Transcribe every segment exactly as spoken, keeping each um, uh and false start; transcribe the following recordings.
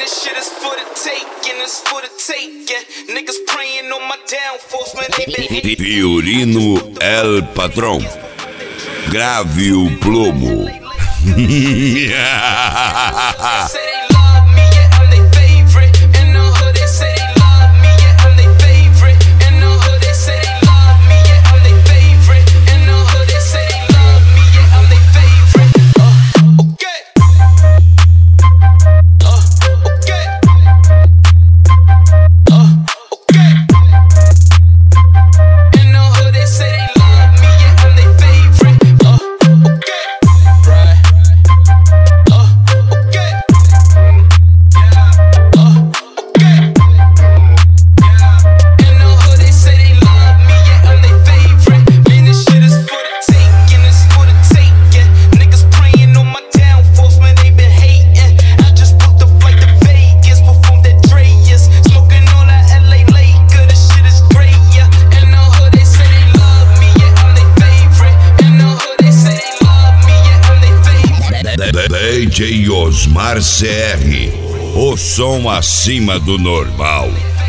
this shit is for the taking, it's for the taking. Niggas praying on my downfalls, man, they been Fiorino El Patrão. Grave o plomo. D J Osmar C R, o som acima do normal.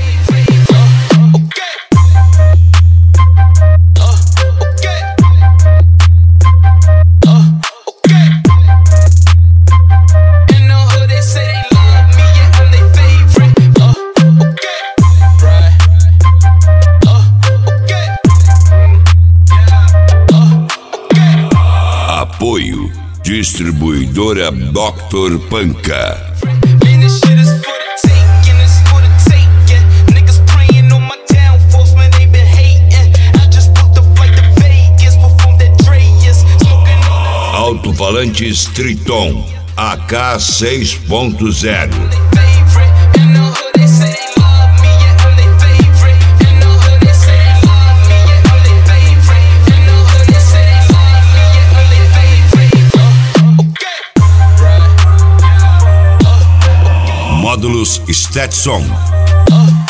Apoio Distribuidora doutor Panca. Alto-falantes Triton A K seis ponto zero. Módulos Stetson.